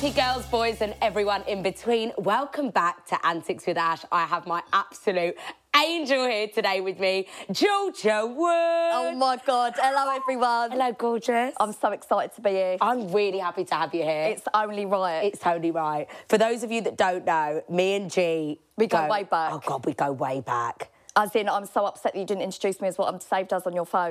party girls, boys and everyone in between. Welcome back to Antics with Ash. I have my absolute angel here today with me, Georgia Wood. Oh my God. Hello, everyone. Hello, gorgeous. I'm so excited to be here. I'm really happy to have you here. It's only right. It's only right. For those of you that don't know, me and G... We go way back. Oh, God, we go way back. As in, I'm so upset that you didn't introduce me as what I'm saved as on your phone.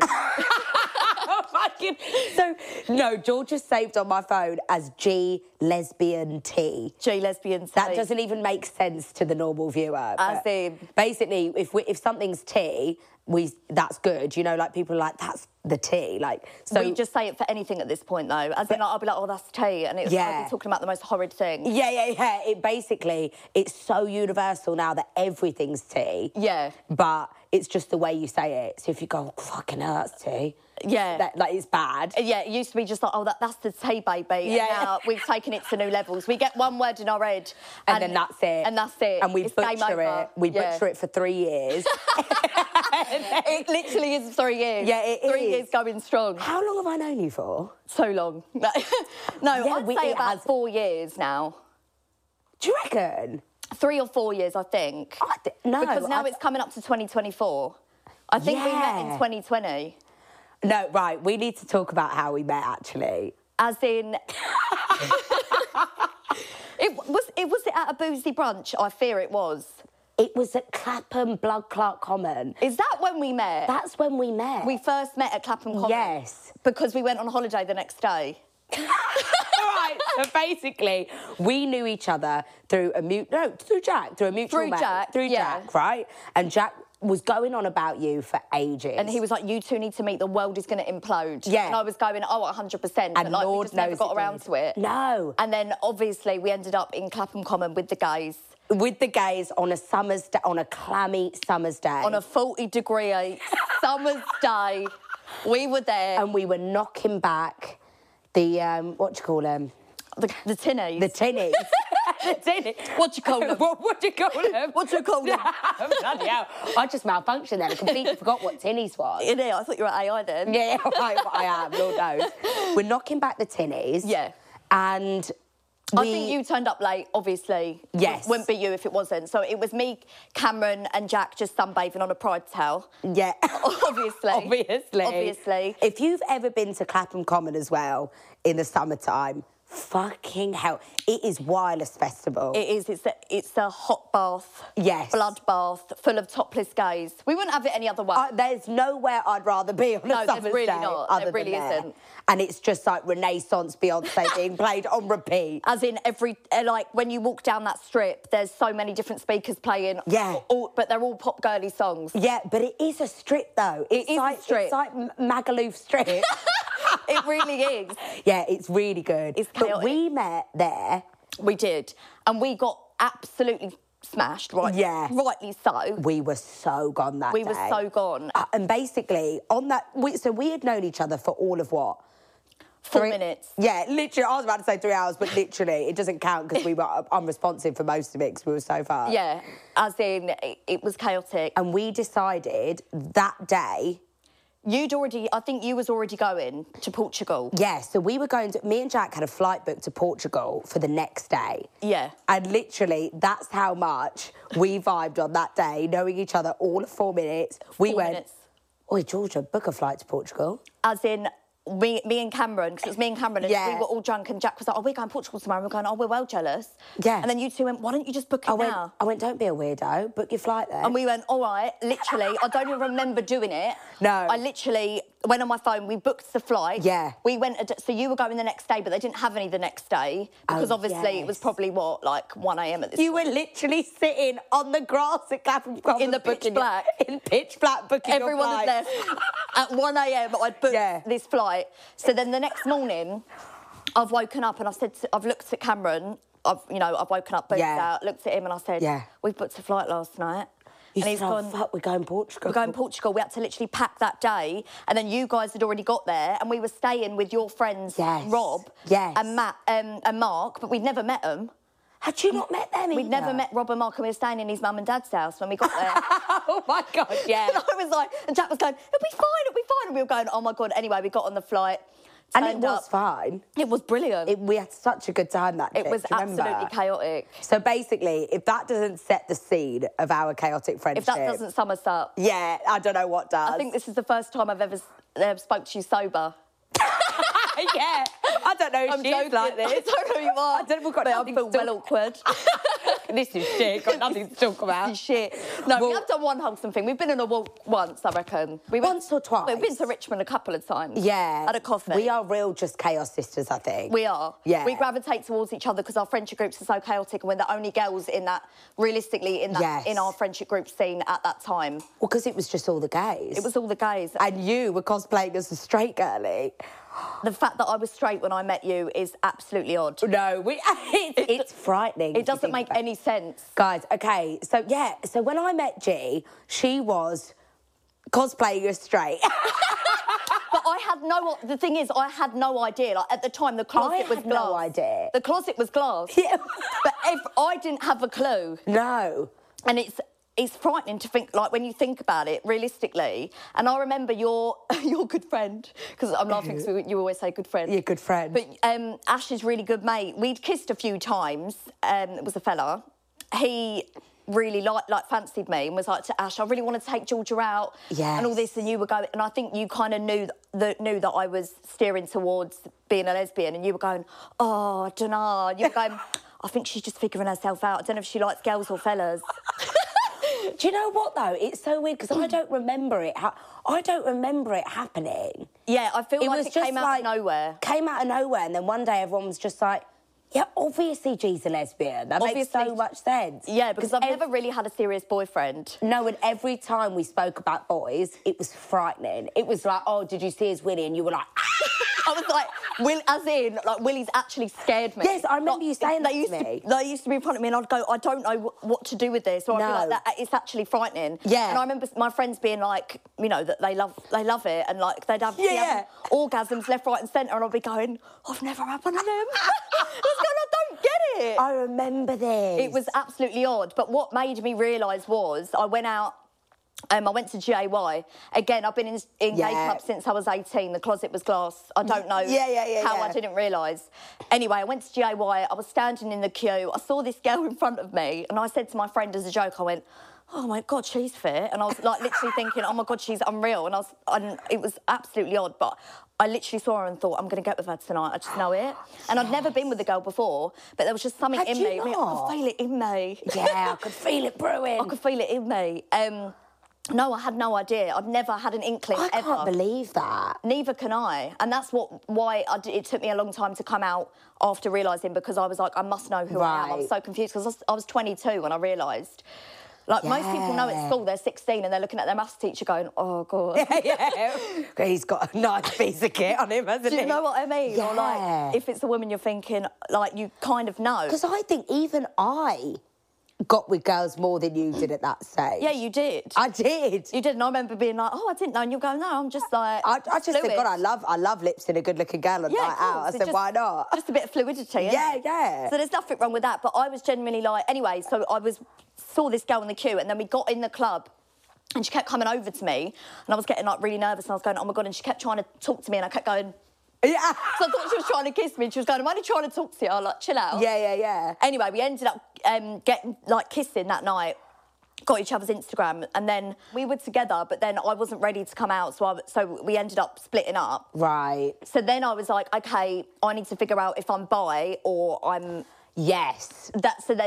So, no, Georgia saved on my phone as G Lesbian T. G Lesbian T. That doesn't even make sense to the normal viewer. As in... Basically, if something's T, that's good. You know, like, people are like, that's the T. Like, so... We just say it for anything at this point, though. As in, like, I'll be like, oh, that's T. And I'll be talking about the most horrid thing. Yeah. It's so universal now that everything's T. Yeah. But it's just the way you say it. So if you go, oh, fucking hell, that's T. Yeah. Like, it's bad. Yeah, it used to be just like, oh, that's the T, baby. Yeah. And now we've taken it to new levels. We get one word in our head. And then that's it. And that's it. And we it's butcher it. We butcher it for 3 years. It literally is 3 years. Yeah, it is. 3 years going strong. How long have I known you for? So long. No, I'd say about 4 years now. Do you reckon? 3 or 4 years, I think. No. Because now it's coming up to 2024. I think we met in 2020. No, right, we need to talk about how we met, actually. As in... Was it at a boozy brunch? I fear it was. It was at Clapham Blood Clot Common. Is that when we met? That's when we met. We first met at Clapham Common? Yes. Because we went on holiday the next day. Right, so basically, we knew each other through Jack, through a mutual mate. Through Jack, right? And Jack was going on about you for ages. And he was like, you two need to meet, the world is going to implode. Yeah. And I was going, oh, 100%. And but like, Lord we just never knows got around to it. No. And then, obviously, we ended up in Clapham Common with the gays. With the gays on a clammy summer's day. On a 40-degree summer's day. We were there. And we were knocking back the, what do you call them? The tinnies. The tinnies. The tinnies. What do you call them? What do you call them? What do you call them? Bloody hell. I just malfunctioned then. I completely forgot what tinnies was. Yeah, I thought you were AI then. Yeah, I am, Lord knows. We're knocking back the tinnies. Yeah. And I think you turned up late, obviously. Yes. Wouldn't be you if it wasn't. So it was me, Cameron and Jack just sunbathing on a Pride towel. Yeah. Obviously. If you've ever been to Clapham Common as well in the summertime, fucking hell, it is Wireless Festival. It is. It's a hot bath. Yes. Blood bath full of topless gays. We wouldn't have it any other way. There's nowhere I'd rather be on a summer's really day. not. There really isn't. And it's just like Renaissance Beyonce being played on repeat. As in like when you walk down that strip, there's so many different speakers playing. Yeah. But they're all pop girly songs. Yeah, but it is a strip though. It is a strip. It's like Magaluf Strip. It really is. Yeah, it's really good. It's chaotic. But we met there. We did. And we got absolutely smashed, right? Yeah. Rightly so. We were so gone that day. We were so gone. And basically, on that... So we had known each other for all of what? 4 minutes. Yeah, literally. I was about to say 3 hours, but literally, it doesn't count because we were unresponsive for most of it because we were so far. Yeah, as in, it was chaotic. And we decided that day... I think you was already going to Portugal. Yeah, so we were going to... Me and Jack had a flight booked to Portugal for the next day. Yeah. And literally, that's how much we vibed on that day, knowing each other all of 4 minutes. We went, oi, Georgia, book a flight to Portugal. As in... Me and Cameron, because it was me and Cameron, and we were all drunk, and Jack was like, oh, we're going to Portugal tomorrow. And we're going, oh, we're well jealous. Yeah. And then you two went, why don't you just book it now? I went, don't be a weirdo, book your flight there. And we went, all right, literally, I don't even remember doing it. No. I literally went on my phone, we booked the flight. Yeah. We went, so you were going the next day, but they didn't have any the next day, because obviously it was probably, like 1 a.m. at this point. You were literally sitting on the grass at Clapham Common. In the pitch black. In pitch black, booking Everyone your had flight. left. At 1 a.m. I'd booked this flight. So then the next morning, I've woken up and I've looked at Cameron. I've woken up, booked out, looked at him and I said, we've booked a flight last night. And he's gone, fuck, we're going Portugal. We're going Portugal. We had to literally pack that day. And then you guys had already got there and we were staying with your friends, Rob and Matt and Mark, but we'd never met them. Had you not met them either? We'd never met Rob and Mark, and we were staying in his mum and dad's house when we got there. Oh, my God, yeah. And I was like, and Jack was going, it'll be fine. And we were going, oh, my God. Anyway, we got on the flight And it was fine. It was brilliant. We had such a good time that trip. It was absolutely chaotic. So basically, if that doesn't set the scene of our chaotic friendship... If that doesn't sum us up... Yeah, I don't know what does. I think this is the first time I've ever spoke to you sober. Yeah, I don't know if she's like this. I don't know who you are. I don't know, we've got nothing I feel well awkward. This is shit, got nothing to talk about. This is shit. No, we have done one wholesome thing. We've been on a walk once, I reckon. Once or twice? We've been to Richmond a couple of times. Yeah. Had a coffee. We are real just chaos sisters, I think. We are. Yeah. We gravitate towards each other because our friendship groups are so chaotic and we're the only girls in that, realistically, in our friendship group scene at that time. Well, because it was just all the gays. It was all the gays. And you were cosplaying as a straight girlie. The fact that I was straight when I met you is absolutely odd. No, it's frightening. It doesn't make any sense. Guys, okay, so when I met G, she was cosplaying as straight. But the thing is, I had no idea. Like, at the time, the closet was glass. No idea. The closet was glass. Yeah. But if I didn't have a clue. No. And it's frightening to think, like, when you think about it, realistically. And I remember your good friend, because I'm laughing because you always say good friend. Yeah, good friend. But Ash's really good mate. We'd kissed a few times. It was a fella. He really fancied me and was like to Ash, I really want to take Georgia out. Yes. And all this, and you were going, and I think you kind of knew that I was steering towards being a lesbian, and you were going, oh, I don't know. You were going, I think she's just figuring herself out. I don't know if she likes girls or fellas. Do you know what, though? It's so weird, because I don't remember it. I don't remember it happening. Yeah, I feel like it came out of nowhere. Came out of nowhere, and then one day everyone was just like, yeah, obviously G's a lesbian. That makes so much sense. Yeah, because I've never really had a serious boyfriend. No, and every time we spoke about boys, it was frightening. It was like, oh, did you see his Willie? And you were like... I was like, Willie's actually scared me. Yes, I remember you saying that to me. They used to be in front of me and I'd go, I don't know what to do with this. Or I'd be like, it's actually frightening. Yeah. And I remember my friends being like, you know, that they love it and like they'd have orgasms left, right and centre, and I'd be going, I've never had one of them. I don't get it. I remember this. It was absolutely odd. But what made me realise was I went out. I went to GAY. Again, I've been in gay clubs since I was 18. The closet was glass. I don't know how I didn't realise. Anyway, I went to GAY. I was standing in the queue. I saw this girl in front of me, and I said to my friend as a joke, I went, oh, my God, she's fit. And I was, like, literally thinking, oh, my God, she's unreal. And it was absolutely odd, but I literally saw her and thought, I'm going to get with her tonight. I just know it. And I'd never been with a girl before, but there was just something in me. I could feel it in me. Yeah, I could feel it brewing. I could feel it in me. No, I had no idea. I've never had an inkling ever. I can't believe that. Neither can I. And that's why it took me a long time to come out after realising, because I was like, I must know who I am. I was so confused because I was 22 when I realised. Like, most people know at school they're 16 and they're looking at their maths teacher going, oh, God. Yeah. He's got a nice piece of kit on him, hasn't he? Do you know what I mean? Yeah. Or, like, if it's a woman you're thinking, like, you kind of know. Because I think even I got with girls more than you did at that stage. Yeah, you did. I did. You did, and I remember being like, oh, I didn't know, and you're going, no, I'm just like, I just think, God, I love lips in a good-looking girl on night out. I said, why not? Just a bit of fluidity, yeah. So there's nothing wrong with that, but I was genuinely like, anyway, so saw this girl in the queue, and then we got in the club, and she kept coming over to me, and I was getting, like, really nervous, and I was going, oh, my God, and she kept trying to talk to me, and I kept going, yeah. So I thought she was trying to kiss me, and she was going, I'm only trying to talk to you. I was like, chill out. Yeah. Anyway, we ended up getting, like, kissing that night, got each other's Instagram, and then we were together, but then I wasn't ready to come out, so we ended up splitting up. Right. So then I was like, OK, I need to figure out if I'm bi or I'm... Yes. That's when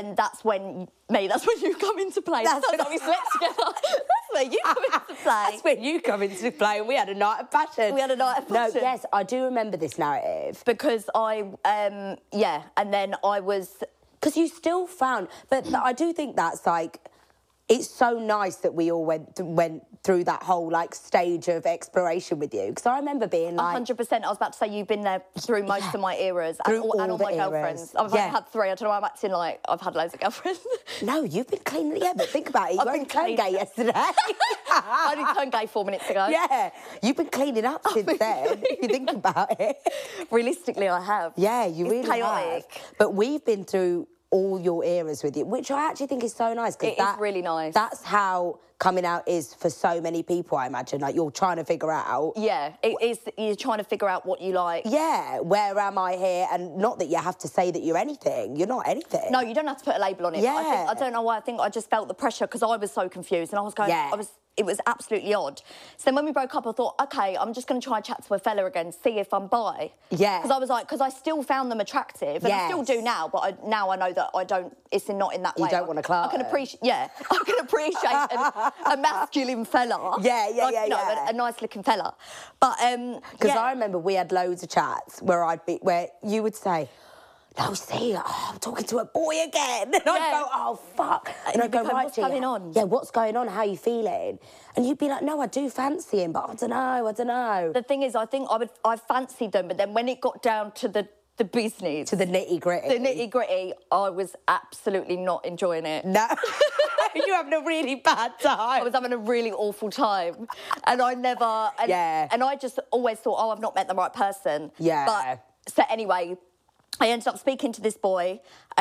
you come into play. That's when we slept together. That's where you come into play. That's when you come into play, and we had a night of passion. No, yes, I do remember this narrative. Because and then I was... Because you still found... But I do think that's, like... It's so nice that we all went through that whole, like, stage of exploration with you. Because I remember being like... 100%. I was about to say you've been there through most of my eras. Through and all my girlfriends. I've had 3. I don't know why I'm acting like I've had loads of girlfriends. No, you've been clean. Yeah, but think about it. You weren't turned gay yesterday. I only turned gay 4 minutes ago. Yeah. You've been cleaning up since then, if you think about it. Realistically, I have. Yeah, you really chaotic. have. But we've been through all your eras with you, which I actually think is so nice. It is really nice. That's how coming out is for so many people, I imagine. Like, you're trying to figure out... Yeah, it is. You're trying to figure out what you like. Yeah, where am I here? And not that you have to say that you're anything. You're not anything. No, you don't have to put a label on it. Yeah. I don't know why. I think I just felt the pressure because I was so confused and I was going... Yeah. It was absolutely odd. So then when we broke up, I thought, OK, I'm just going to try and chat to a fella again, see if I'm bi. Yeah. Because I was like, because I still found them attractive. And I still do now, but now I know that I don't, it's not in that way. You don't want to club. I can appreciate, I can appreciate a masculine fella. Yeah. A nice looking fella. But, because I remember we had loads of chats where you would say, no, see, I'm talking to a boy again. And I'd go, oh, fuck. And I'd go, right, what's going on? Yeah, what's going on? How are you feeling? And you'd be like, no, I do fancy him, but I don't know. The thing is, I think I fancied them, but then when it got down to the business... To the nitty-gritty. The nitty-gritty, I was absolutely not enjoying it. No. You're having a really bad time. I was having a really awful time. And I never... And I just always thought, oh, I've not met the right person. Yeah. But, so anyway... I ended up speaking to this boy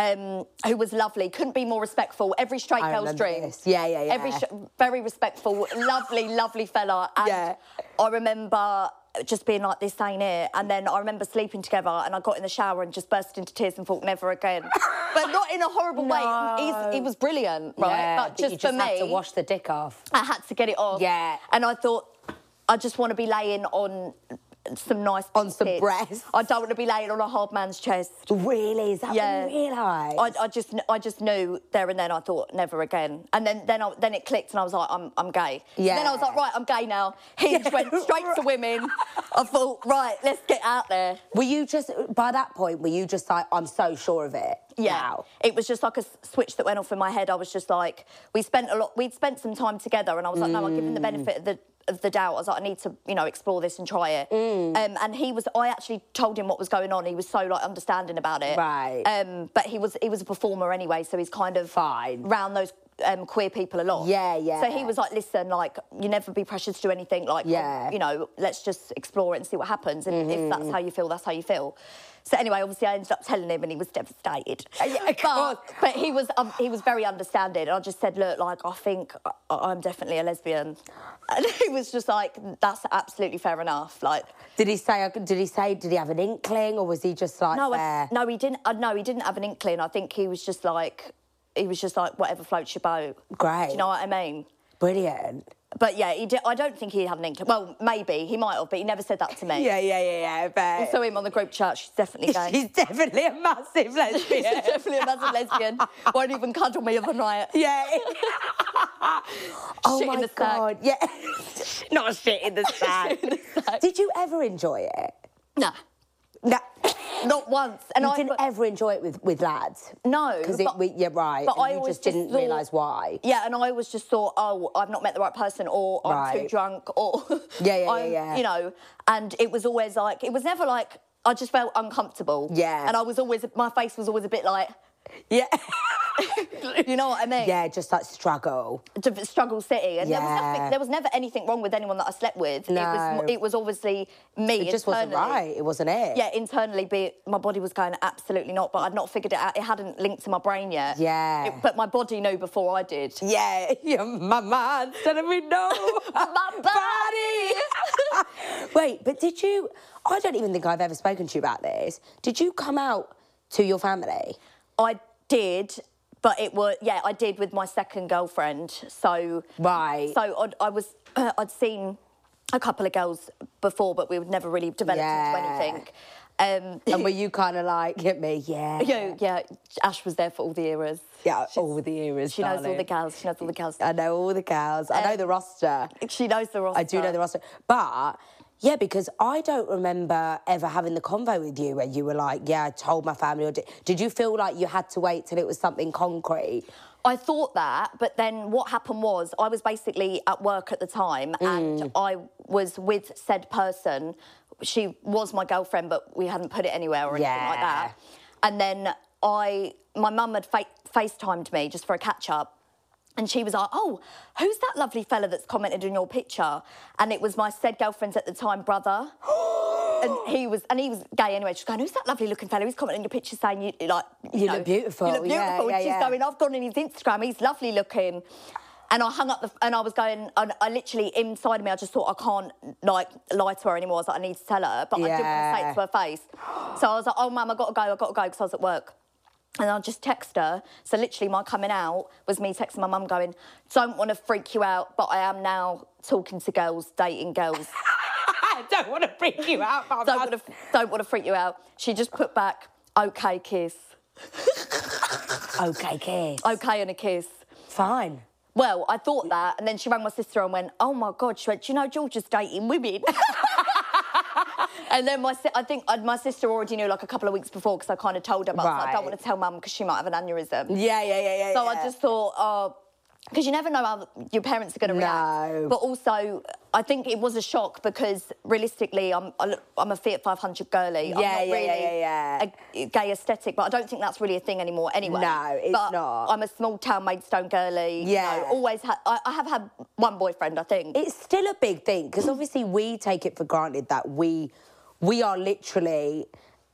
who was lovely, couldn't be more respectful. Every straight girl's dream. Yeah. Very respectful, lovely fella. And I remember just being like, this ain't it. And then I remember sleeping together and I got in the shower and just burst into tears and thought, never again. But not in a horrible way. He was brilliant, right? Yeah, but just you for me... had to wash the dick off. I had to get it off. Yeah. And I thought, I just want to be laying on... some nice on some tits. breasts. I don't want to be laying on a hard man's chest. Really? Is that what you realised? I just knew there and then. I thought never again. And then it clicked and I was like, I'm gay. Yeah. And then I was like, right, I'm gay now. He just went straight to women. I thought, right, let's get out there. Were you just by that point? Were you just like, I'm so sure of it? Yeah. Now? It was just like a switch that went off in my head. I was just like, we'd spent some time together, and I was like, no, I'll give him the benefit of the doubt. I was like, I need to, explore this and try it. And I actually told him what was going on. He was so like understanding about it. Right. But he was a performer anyway, so he's kind of fine round those queer people a lot. Yeah. So he was like, listen, like, you never be pressured to do anything. Like, let's just explore it and see what happens. And if that's how you feel, that's how you feel. So anyway, obviously I ended up telling him and he was devastated. But he was very understanding. And I just said, look, like, I think I'm definitely a lesbian. And he was just like, that's absolutely fair enough. Like, did he have an inkling, or was he just like, no, he didn't have an inkling. I think he was just like, whatever floats your boat. Great. Do you know what I mean? Brilliant. But yeah, I don't think he had an inkling. Well, maybe he might have, but he never said that to me. Yeah. But I saw him on the group chat. She's definitely gay. She's definitely a massive lesbian. She's definitely a massive lesbian. Won't even cuddle me overnight. Yeah. Oh shit my in the God. sack. Yeah. Not shit in the sack. Shit in the sack. Did you ever enjoy it? Nah. No. Not once. And you didn't ever enjoy it with lads? No. Because you're right. But I just didn't realise why. Yeah, and I always just thought, oh, I've not met the right person, or I'm too drunk, or... Yeah. You know, and it was always like... It was never like... I just felt uncomfortable. Yeah. And I was always... My face was always a bit like... Yeah. You know what I mean? Yeah, just like struggle. Struggle city. And there was never anything wrong with anyone that I slept with. No. It was obviously me. It just wasn't right. It wasn't it. Yeah, internally, my body was going, absolutely not, but I'd not figured it out. It hadn't linked to my brain yet. Yeah. But my body knew before I did. Yeah, my mind's telling me no. My body! Wait, but did you... I don't even think I've ever spoken to you about this. Did you come out to your family? I did, but I did with my second girlfriend. So right. So I'd seen a couple of girls before, but we would never really developed into anything. And were you kind of like, hit me? Yeah. Ash was there for all the eras. Yeah, all the eras. She knows all the gals. She knows all the gals. I know all the gals. I know the roster. She knows the roster. I do know the roster, but. Yeah, because I don't remember ever having the convo with you where you were like, yeah, I told my family. Or did you feel like you had to wait till it was something concrete? I thought that, but then what happened was I was basically at work at the time and I was with said person. She was my girlfriend, but we hadn't put it anywhere or anything like that. And then my mum had FaceTimed me just for a catch-up. And she was like, oh, who's that lovely fella that's commented on your picture? And it was my said girlfriend's at the time brother. And he was gay anyway. She's going, who's that lovely looking fella who's commenting on your picture saying you look beautiful. You look beautiful. And she's going, I've gone on his Instagram, he's lovely looking. And I hung up and I was going, I literally, inside of me, I just thought, I can't, like, lie to her anymore. I was like, I need to tell her. But I didn't want to say it to her face. So I was like, oh, Mum, I've got to go, because I was at work. And I just text her. So literally my coming out was me texting my mum going, don't want to freak you out, but I am now talking to girls, dating girls. I don't want to freak you out, Mum. Don't want to freak you out. She just put back, okay, kiss. Okay, kiss. Okay and a kiss. Fine. Well, I thought that, and then she rang my sister and went, oh my God, she went, do you know George is dating women? And then I think my sister already knew like a couple of weeks before because I kind of told her, but I don't want to tell Mum because she might have an aneurysm. Yeah. So I just thought, because you never know how your parents are going to react. No. But also, I think it was a shock because realistically, I'm a Fiat 500 girlie. I'm not really a gay aesthetic, but I don't think that's really a thing anymore anyway. No, it's not. I'm a small town Maidstone girlie. Yeah. You know, always I have had one boyfriend, I think. It's still a big thing because obviously we take it for granted that we are literally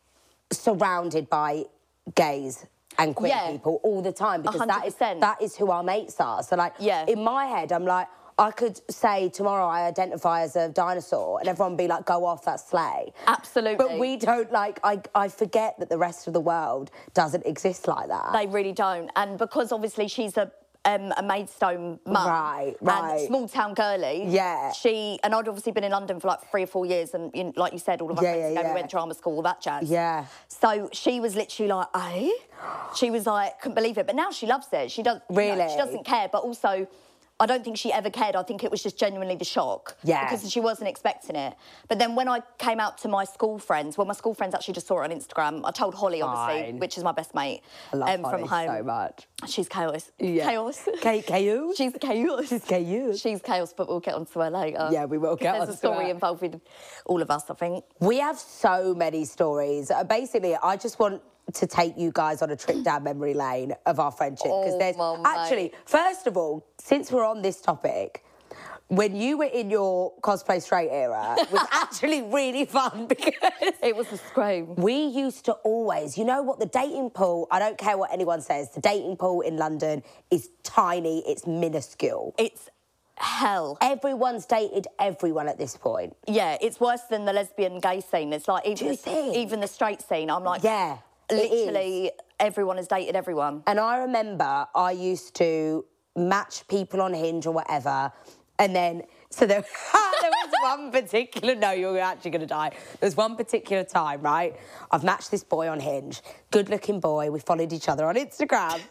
surrounded by gays and queer people all the time because 100%. that is who our mates are. So, like, in my head, I'm like, I could say tomorrow I identify as a dinosaur and everyone would be like, go off, that's slay. Absolutely. But we don't, like, I forget that the rest of the world doesn't exist like that. They really don't. And because obviously she's a Maidstone mum. Right. And small town girlie. Yeah. And I'd obviously been in London for like 3 or 4 years and like you said, all of our friends together, we went to drama school, all that jazz. Yeah. So she was literally like, eh? She was like, couldn't believe it. But now she loves it. She does. Really? You know, she doesn't care. But also, I don't think she ever cared. I think it was just genuinely the shock. Yeah. Because she wasn't expecting it. But then when I came out to my school friends, my school friends actually just saw it on Instagram. I told Holly, obviously, which is my best mate. I love Holly from home. so much. She's chaos. Yeah. Chaos. Chaos? She's chaos. She's chaos. She's chaos, but we'll get onto her later. Yeah, we will get onto her. There's a story involved with all of us, I think. We have so many stories. Basically, I just want to take you guys on a trip down memory lane of our friendship. Because there's actually, first of all, since we're on this topic, when you were in your cosplay straight era, it was actually really fun because it was a scream. We used to always, you know what, the dating pool, I don't care what anyone says, the dating pool in London is tiny, it's minuscule. It's hell. Everyone's dated everyone at this point. Yeah, it's worse than the lesbian gay scene. It's like even the straight scene, I'm like... Yeah. Literally, everyone has dated everyone. And I remember I used to match people on Hinge or whatever, and then... So there was one particular... No, you're actually going to die. There's one particular time, right? I've matched this boy on Hinge. Good-looking boy. We followed each other on Instagram.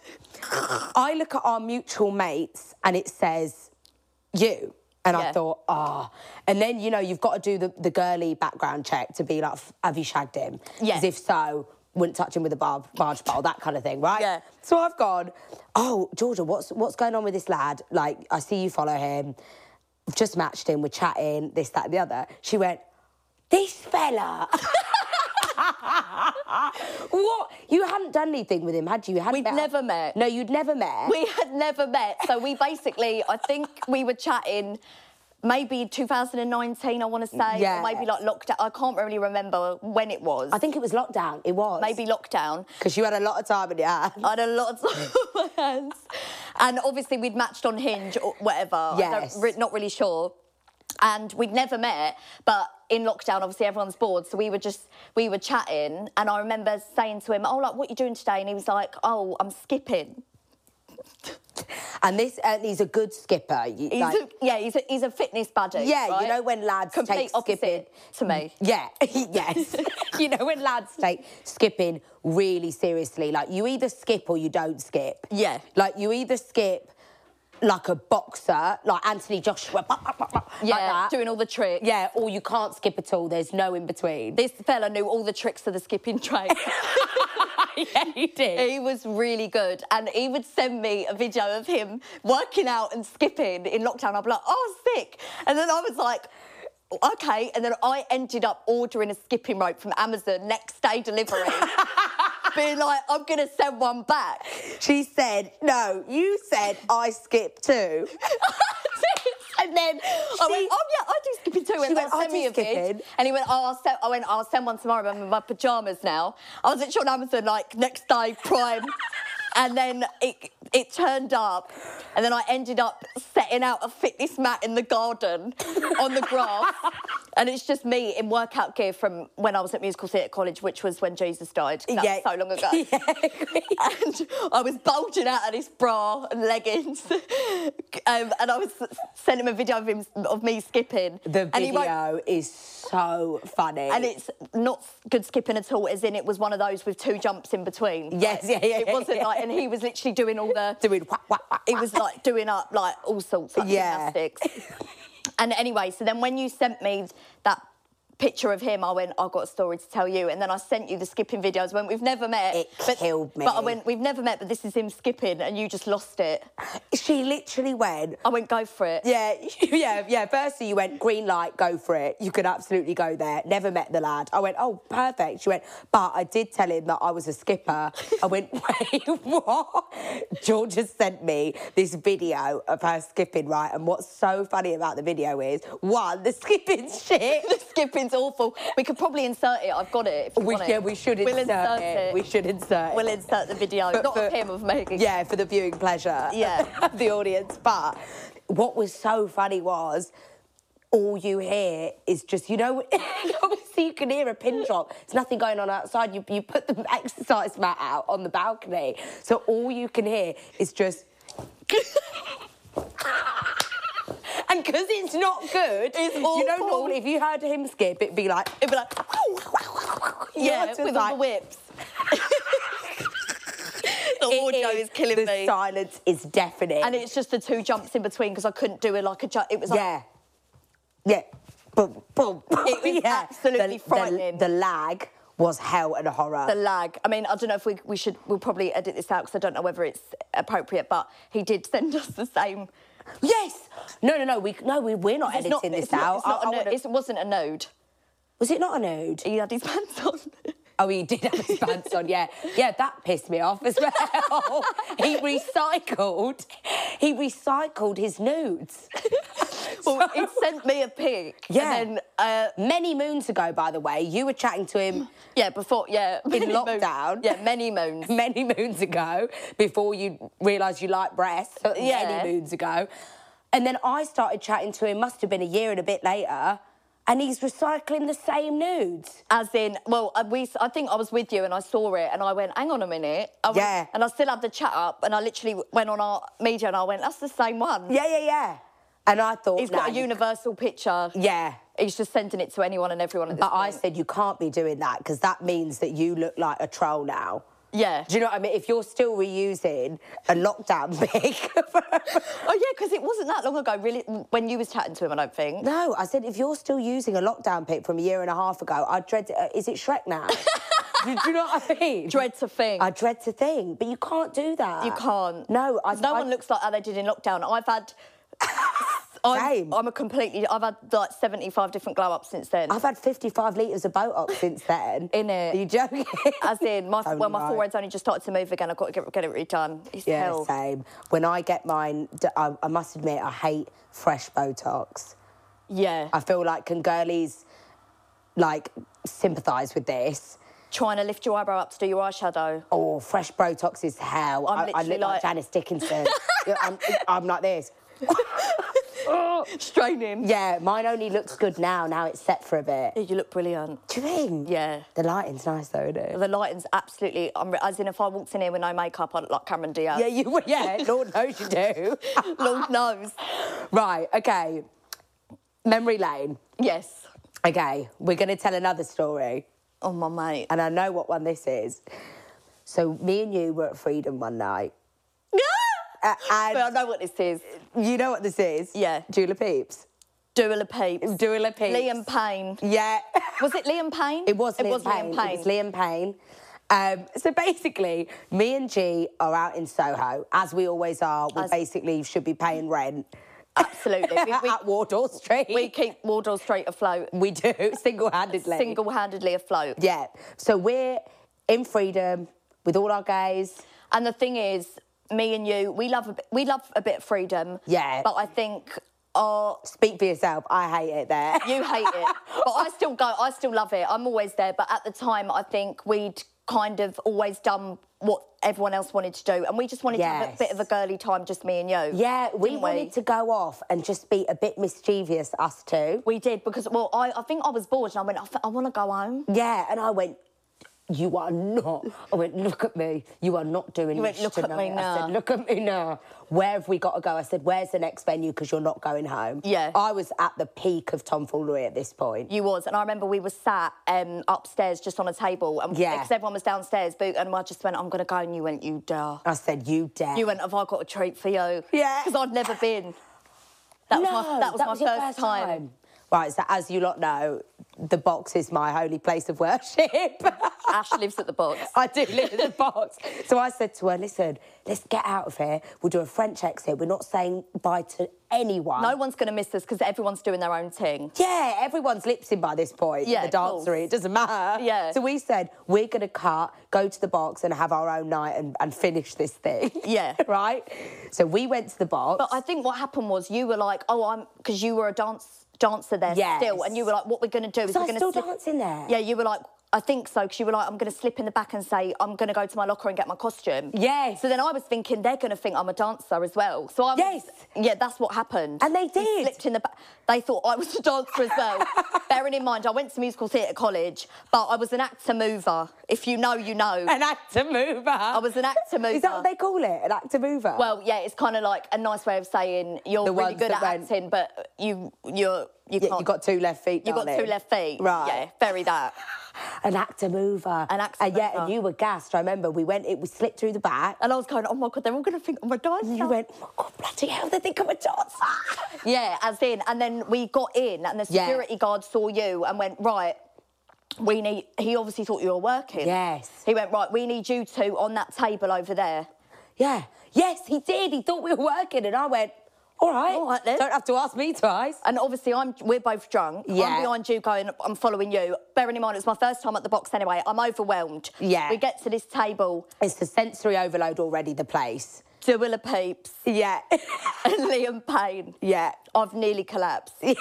I look at our mutual mates, and it says, you. And I thought, And then, you know, you've got to do the girly background check to be like, have you shagged him? Yeah. Because if so... wouldn't touch him with a barge pole, that kind of thing, right? Yeah. So I've gone, oh, Georgia, what's going on with this lad? Like, I see you follow him. I've just matched him, we're chatting, this, that, and the other. She went, this fella. What? You hadn't done anything with him, had you? We'd never met. No, you'd never met. We had never met. So we basically, I think we were chatting... Maybe 2019, I want to say. Yeah. Or maybe like lockdown. I can't really remember when it was. I think it was lockdown. It was. Maybe lockdown. Because you had a lot of time in your hands. I had a lot of time in my hands. And obviously we'd matched on Hinge or whatever. Yes. Not really sure. And we'd never met, but in lockdown, obviously everyone's bored. So we were chatting and I remember saying to him, oh, like, what are you doing today? And he was like, oh, I'm skipping. And he's a good skipper. He's a fitness buddy. Yeah, right? you know when lads take skipping to me. Yeah, yes. You know when lads take skipping really seriously. Like you either skip or you don't skip. Yeah. Like you either skip like a boxer, like Anthony Joshua, like that. Doing all the tricks. Yeah, or you can't skip at all. There's no in between. This fella knew all the tricks of the skipping train. Yeah, he did. He was really good. And he would send me a video of him working out and skipping in lockdown. I'd be like, oh, sick. And then I was like, OK. And then I ended up ordering a skipping rope from Amazon next day delivery. Being like, I'm going to send one back. She said, no, you said I skip too. And then I went, oh yeah, I do skipping too. She went, send me a vid. And he went, oh, I'll send one tomorrow. I'm in my pyjamas now. I was literally on Amazon like next day, Prime. And then it turned up, and then I ended up setting out a fitness mat in the garden on the grass. And it's just me in workout gear from when I was at Musical Theatre College, which was when Jesus died. That was so long ago. And I was bulging out of this bra and leggings. And I was sending him a video of me skipping. The video is so funny. And it's not good skipping at all, as in it was one of those with 2 jumps in between. Yes, like, It wasn't like, and he was literally doing all the... Doing whack, whack, whack. He was like doing up like all sorts of gymnastics. And anyway, so then when you sent me that picture of him, I went, I've got a story to tell you. And then I sent you the skipping videos. When we've never met. It killed me. But I went, we've never met, but this is him skipping, and you just lost it. She literally went. I went, go for it. Yeah. Firstly, you went, green light, go for it. You could absolutely go there. Never met the lad. I went, oh, perfect. She went, but I did tell him that I was a skipper. I went, wait, what? George has sent me this video of her skipping, right? And what's so funny about the video is, one, the skipping's shit. The skipping's awful. We could probably insert it. I've got it. If you want it. Yeah, we should insert it. We should insert it. We'll insert the video. Not of him, of me. Yeah, for the viewing pleasure of the audience. But what was so funny was all you hear is just, you know, obviously you can hear a pin drop. There's nothing going on outside. You put the exercise mat out on the balcony. So all you can hear is just... And because it's not good, it's awful. You know, normally if you heard him skip, it'd be like... Yeah, with all the whips. The audio is killing me. The silence is deafening. And it's just the 2 jumps in between because I couldn't do it like a jump. It was like... Yeah. Boom, boom. It was absolutely frightening. The lag was hell and horror. The lag. I mean, I don't know if we'll probably edit this out because I don't know whether it's appropriate, but he did send us the same... Yes! No, we're not editing this out. It wasn't a nude. Was it not a nude? He had his pants on. Oh, he did have his pants on, yeah. Yeah, that pissed me off as well. He recycled his nudes. Well, he sent me a pic. Yeah. And then, many moons ago, by the way, you were chatting to him. Yeah, before, yeah. In lockdown. Moons. Yeah, many moons. Many moons ago, before you realised you liked breasts. Yeah. Many moons ago. And then I started chatting to him, must have been a year and a bit later, and he's recycling the same nudes. As in, well, I think I was with you and I saw it and I went, hang on a minute. And I still had the chat up and I literally went on our media and I went, that's the same one. Yeah. And I thought... He's got a universal picture. Yeah. He's just sending it to anyone and everyone at this point. I said, you can't be doing that because that means that you look like a troll now. Yeah. Do you know what I mean? If you're still reusing a lockdown pic... Oh, yeah, because it wasn't that long ago, really, when you was chatting to him, I don't think. No, I said, if you're still using a lockdown pic from a year and a half ago, I dread... is it Shrek now? do you know what I mean? Dread to think. I dread to think, but you can't do that. You can't. No. No one looks like how they did in lockdown. I've had... Same. I've had like 75 different glow-ups since then. I've had 55 litres of Botox since then. In it. Are you joking? As in, my forehead's only just started to move again. I've got to get it redone. It's hell. Same. When I get mine, I must admit, I hate fresh Botox. Yeah. I feel like, can girlies, like, sympathise with this? Trying to lift your eyebrow up to do your eyeshadow. Oh, fresh Botox is hell. I look like Janice Dickinson. I'm like this. Straining. Yeah, mine only looks good now. Now it's set for a bit. You look brilliant. Do you think? Yeah. The lighting's nice though, isn't it? The lighting's absolutely... as in, if I walked in here with no makeup, I'd look like Cameron Diaz. Yeah, you would. Yeah, Lord knows you do. Lord knows. Right, OK. Memory lane. Yes. OK, we're going to tell another story. Oh, my mate. And I know what one this is. So me and you were at Freedom one night. And I know what this is. You know what this is? Yeah. Dula Peeps. Dula Peeps. Dula Peeps. Liam Payne. Yeah. Was it Liam Payne? It was Liam Payne. It was Liam Payne. So basically, me and G are out in Soho, as we always are. We basically should be paying rent. Absolutely. At Wardour Street. We keep Wardour Street afloat. We do, single-handedly. Single-handedly afloat. Yeah. So we're in Freedom with all our gays. And the thing is, me and you, we love a bit of freedom. Yeah. But I think speak for yourself. I hate it there. You hate it. But I still go. I still love it. I'm always there. But at the time, I think we'd kind of always done what everyone else wanted to do. And we just wanted to have a bit of a girly time, just me and you. Yeah, we wanted to go off and just be a bit mischievous, us two. We did, because, well, I think I was bored and I went, I want to go home. Yeah, and I went, you are not. I went, look at me. You are not doing this. You went, look at me now. I said, look at me now. Where have we got to go? I said, where's the next venue? Because you're not going home. Yeah. I was at the peak of tomfoolery at this point. You was. And I remember we were sat upstairs just on a table. And because everyone was downstairs, and I just went, I'm going to go. And you went, you dare. I said, you dare. You went, have I got a treat for you? Yeah. Because I'd never been. That was my first time. Right, so as you lot know, the box is my holy place of worship. Ash lives at the box. I do live at the box. So I said to her, listen, let's get out of here. We'll do a French exit. We're not saying bye to anyone. No one's going to miss us because everyone's doing their own thing. Yeah, everyone's lipsing by this point. Yeah, the dancery, it doesn't matter. Yeah. So we said, we're going to cut, go to the box and have our own night and finish this thing. Yeah. Right? So we went to the box. But I think what happened was you were like, because you were a dancer there still, and you were like, what we're going to do is we're going to... still dancing there? Yeah, you were like, I think so, because you were like, I'm going to slip in the back and say, I'm going to go to my locker and get my costume. Yes. So then I was thinking, they're going to think I'm a dancer as well. So I was, yeah, that's what happened. And they did. You slipped in the back. They thought I was a dancer as well. Bearing in mind, I went to musical theatre college, but I was an actor mover. If you know, you know. An actor mover? I was an actor mover. Is that what they call it, an actor mover? Well, yeah, it's kind of like a nice way of saying you're really good at acting, but you can't. You've got 2 left feet, You've got 2 left feet. Right. Yeah, very that. An actor mover. An actor mover. Yeah, and you were gassed. I remember we slipped through the back. And I was going, oh my God, they're all going to think I'm a dancer. And you went, oh my God, bloody hell, they think I'm a dancer. Yeah, as in, and then we got in and the security guard saw you and went, right, he obviously thought you were working. Yes. He went, right, we need you two on that table over there. Yeah. Yes, he did. He thought we were working and I went, all right then. Don't have to ask me twice. And obviously, we're both drunk. Yeah. I'm behind you going, I'm following you. Bearing in mind, it's my first time at the box anyway. I'm overwhelmed. Yeah. We get to this table. It's the sensory overload already, the place. Dua Peeps. Yeah. And Liam Payne. Yeah. I've nearly collapsed. Yeah.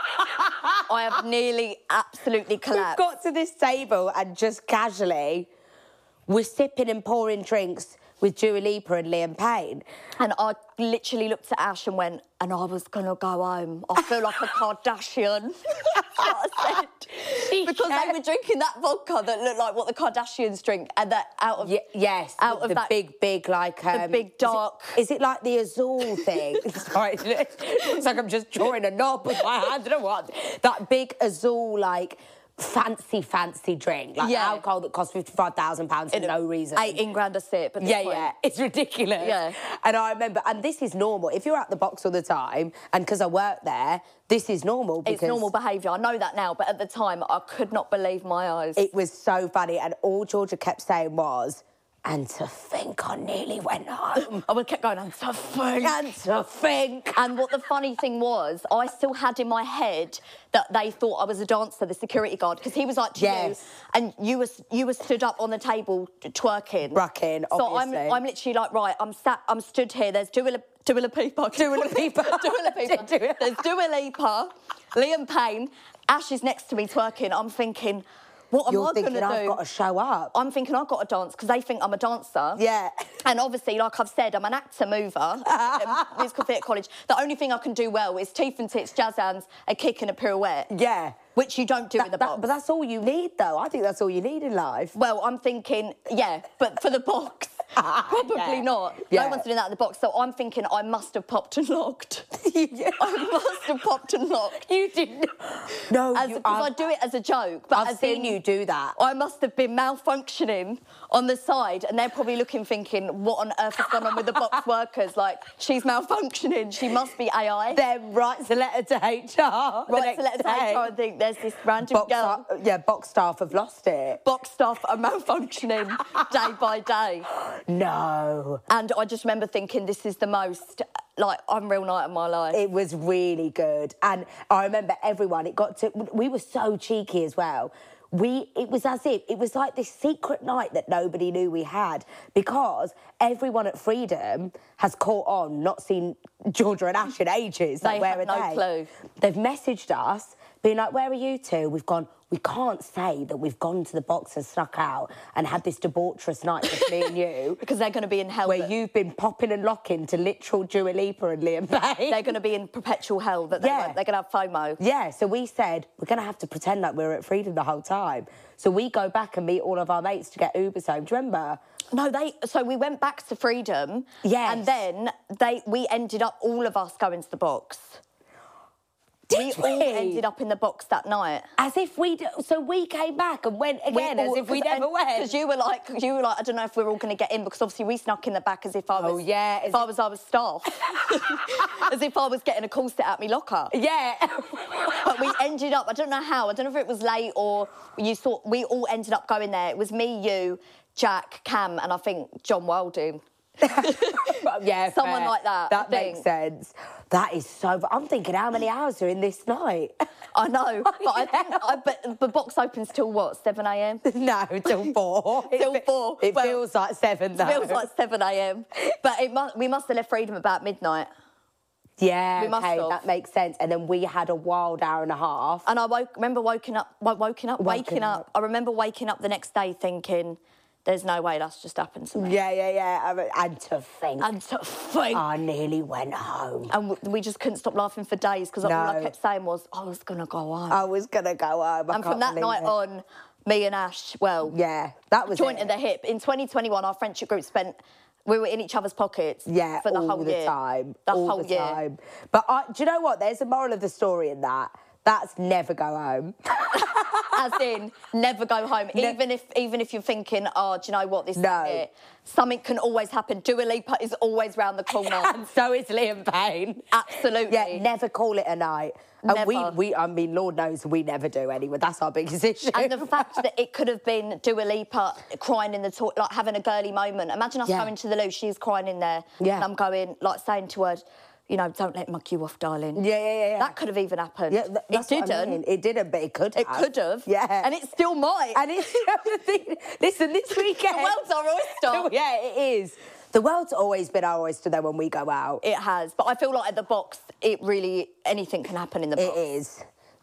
I have nearly absolutely collapsed. We've got to this table and just casually, we're sipping and pouring drinks with Dua Lipa and Liam Payne. And I literally looked at Ash and went, and I was going to go home. I feel like a Kardashian. That's what I said. Because they were drinking that vodka that looked like what the Kardashians drink. And that out of... Out of that... big, like... the big, dark... Is it like the Azul thing? Sorry, it looks like I'm just drawing a knob with my hand. I don't know what. That big Azul, like... fancy drink, like alcohol that costs £55,000 for no reason. 18 grand a sip. Yeah, it's ridiculous. Yeah. And I remember, and this is normal. If you're at the box all the time, and because I work there, this is normal. Because it's normal behaviour. I know that now, but at the time, I could not believe my eyes. It was so funny, and all Georgia kept saying was, and to think I nearly went home. I would keep going, and to think. And to think. And what the funny thing was, I still had in my head that they thought I was a dancer, the security guard, because he was like to you, and you were stood up on the table twerking. Brucking, obviously. So I'm literally like, right, I'm stood here, there's Dua Lipa. There's Dua Lipa, Liam Payne, Ash is next to me twerking. I'm thinking... what am I going to do? I've got to show up. I'm thinking I've got to dance because they think I'm a dancer. Yeah. And obviously, like I've said, I'm an actor mover at Musical Theatre College. The only thing I can do well is teeth and tits, jazz hands, a kick and a pirouette. Yeah. Which you don't do in the box. But that's all you need, though. I think that's all you need in life. Well, I'm thinking, yeah, but for the box, probably not. Yeah. No one's doing that in the box. So I'm thinking I must have popped and locked. I must have popped and locked. You didn't. No, because I do it as a joke. But I've seen you do that. I must have been malfunctioning on the side, and they're probably looking, thinking, what on earth has gone on with the box workers? Like, she's malfunctioning. She must be AI. Then writes a letter to HR. Writes a letter to HR and think there's this random girl. Box staff have lost it. Box staff are malfunctioning day by day. No. And I just remember thinking, this is the most, like, unreal night of my life. It was really good. And I remember everyone, we were so cheeky as well. It was as if, it was like this secret night that nobody knew we had, because everyone at Freedom has caught on, not seen Georgia and Ash in ages. They have no clue. They've messaged us, being like, where are you two? We've gone, we can't say that we've gone to the box and snuck out and had this debaucherous night with me and you. Because they're going to be in hell. Where you've been popping and locking to literal Dua Lipa and Liam Payne. They're going to be in perpetual hell, that they're going to have FOMO. Yeah, so we said, we're going to have to pretend like we were at Freedom the whole time. So we go back and meet all of our mates to get Ubers home. Do you remember? No, so we went back to Freedom. Yes. And then we ended up, all of us, going to the box. Did we? all ended up in the box that night. As if so we came back and went again as if we never went. Because you were like, I don't know if we're all going to get in, because obviously we snuck in the back as if I was... Oh, yeah. I was staff. As if I was getting a call set at me locker. Yeah. But we ended up, I don't know how, I don't know if it was late or we all ended up going there. It was me, you, Jack, Cam, and I think John Wilding. Yeah, someone fair. like that. That makes sense. That is so... I'm thinking, how many hours are in this night? I know, but the box opens till what, 7 a.m? No, till 4. Till 4. It feels like 7, though. It feels like 7 a.m. But we must have left Freedom about midnight. Yeah, okay, that makes sense. And then we had a wild hour and a half. And I remember waking up. I remember waking up the next day thinking, there's no way that's just happened to me. Yeah. And to think. I nearly went home. And we just couldn't stop laughing for days, because all I kept saying was, I was going to go home. And from that night on, me and Ash, yeah, that was joint at the hip. In 2021, our friendship group we were in each other's pockets for the whole year. All the time. But do you know what? There's a moral of the story in that. That's never go home. As in, never go home. Even if you're thinking, oh, do you know what, this is it. Something can always happen. Dua Lipa is always round the corner. And so is Liam Payne. Absolutely. Yeah, never call it a night. Never. And I mean, Lord knows we never do anyway. That's our biggest issue. And the fact that it could have been Dua Lipa crying in the toilet, like having a girly moment. Imagine us going to the loo, she's crying in there. Yeah. And I'm going, like saying to her, you know, don't let it mug you off, darling. Yeah. That could have even happened. Yeah, it didn't. I mean. It didn't, but it could have. It could have. Yeah. And it still might. And it's the thing. Listen, this weekend... The world's our oyster. Yeah, it is. The world's always been our oyster, though, when we go out. It has. But I feel like at the box, anything can happen in the box. It is.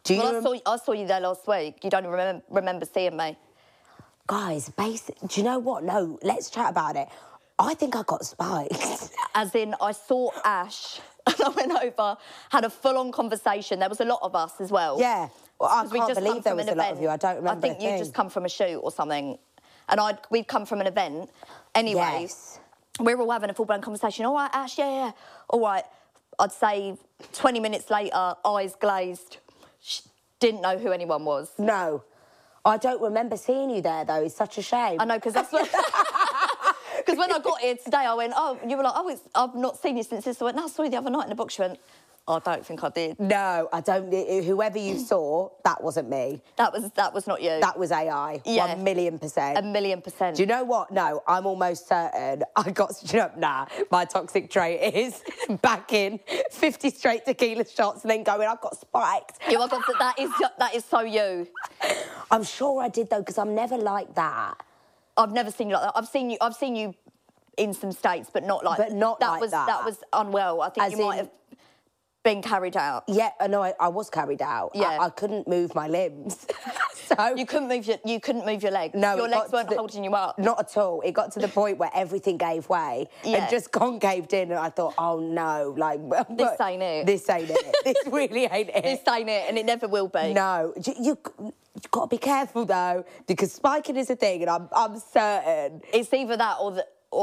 I saw you there last week. You don't even remember seeing me. Guys, do you know what? No, let's chat about it. I think I got spiked. As in, I saw Ash, and I went over, had a full-on conversation. There was a lot of us as well. Yeah. Well, I can't believe there was a lot of you. I don't remember. I think you just come from a shoot or something. And we'd come from an event. Anyway, yes. We were all having a full-blown conversation. All right, Ash, yeah. All right. I'd say 20 minutes later, eyes glazed. Didn't know who anyone was. No. I don't remember seeing you there, though. It's such a shame. I know, because that's what... Because when I got here today, I went, oh, you were like, oh, I've not seen you since this. I went, no, I saw you the other night in the box. You went, oh, I don't think I did. No, I don't. Whoever you saw, that wasn't me. That was not you. That was AI. Yeah. 1,000,000%. 1,000,000%. Do you know what? No, I'm almost certain I got... my toxic trait is backing 50 straight tequila shots and then going, I got spiked. Yeah, I got that is so you. I'm sure I did, though, because I'm never like that. I've never seen you like that. I've seen you in some states, but not like... But not that. like that. That was unwell. I think you might have been carried out. Yeah, no, I was carried out. Yeah. I couldn't move my limbs. So you couldn't move your legs. No, your legs weren't holding you up. Not at all. It got to the point where everything gave way and just concaved in, and I thought, oh no, like this ain't it. This ain't it. This really ain't it. This ain't it, and it never will be. No, you've got to be careful though, because spiking is a thing, and I'm certain it's either that or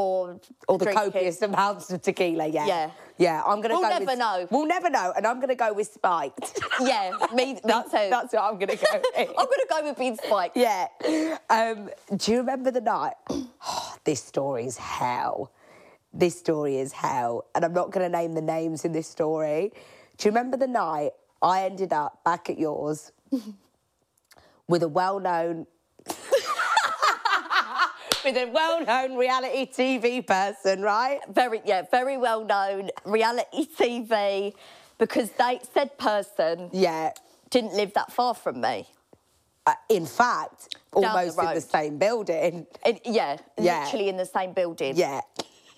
the copious amounts of tequila. Yeah. I'm gonna. We'll never know. We'll never know, and I'm gonna go with spiked. Yeah, me too. That's what I'm gonna go with. I'm gonna go with being spiked. Yeah. Do you remember the night? Oh, this story is hell. This story is hell, and I'm not gonna name the names in this story. Do you remember the night I ended up back at yours with a well-known reality TV person, right? Very well-known reality TV, because said person didn't live that far from me. In fact, Down almost the in the same building. Literally in the same building. Yeah.